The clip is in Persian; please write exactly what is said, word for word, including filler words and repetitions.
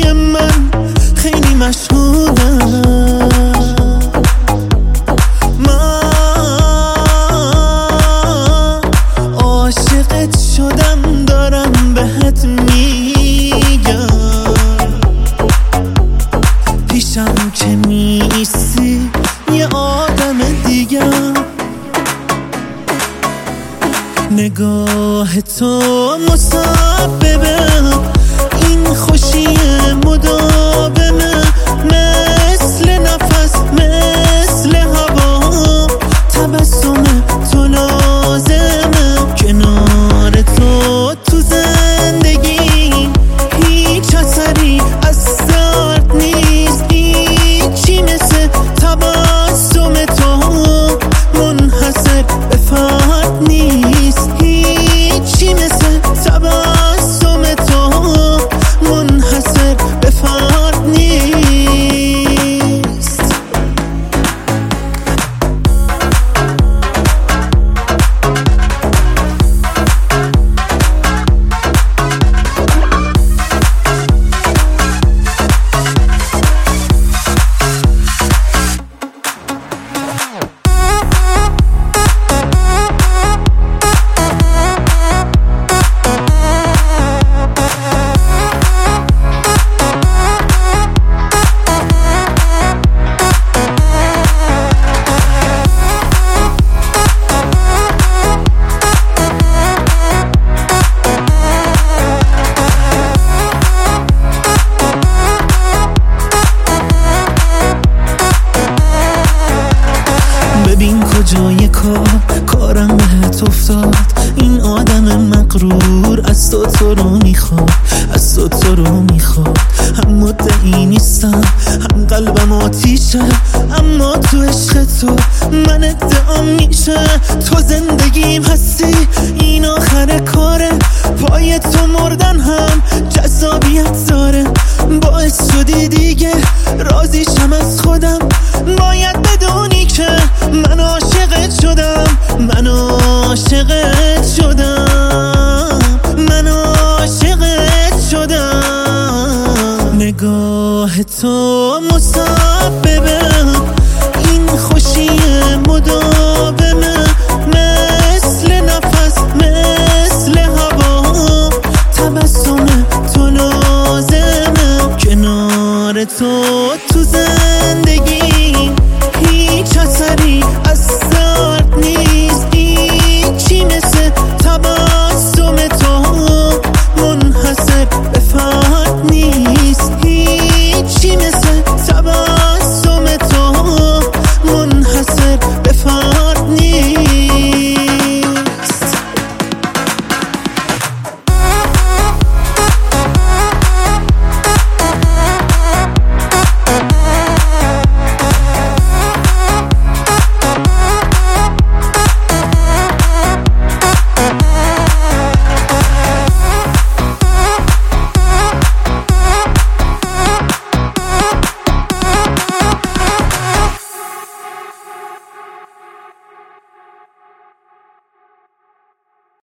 خوشی من خیلی مشهودم. من عاشقت شدم دارم بهت میگم، پیشم که نیستی یه آدم دیگم. نگاه تو مسببه این خوشی مداومه، مثل نفس مثل هوا، تبسم تو لازمه. کنار تو تو زندگی هیچ اثری از درد نیست، هیچی مثل تبسم تو منحصر به فرد نیست، هیچی مثل تبسم تو منحصر به فرد نیست. ببین کجای کار کارم بهت افتاد، این آدم مغرور از تو تو رو میخواد، از تو تو رو میخواد. هم مدعی نیستم هم قلبم آتیشه، اما تو عشق تو من ادعام میشه. تو زندگیم هستی این آخر کاره، پای تو مردن هم جذابیت داره. باعث شدی دیگه راضیشم از خودم، باید بدونی که من عاشقت شدم، من عاشقت شدم، من عاشقت شدم. نگاه تو مسببه این خوشی مداومه، مثل نفس مثل هوا، تبسم تو لازمه. کنار تو